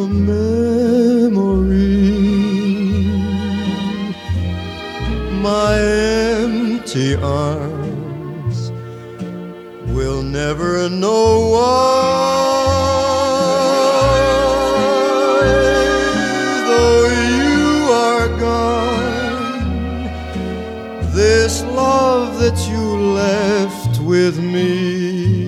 memory. My empty arms will never know why, though you are gone. This love that you left with me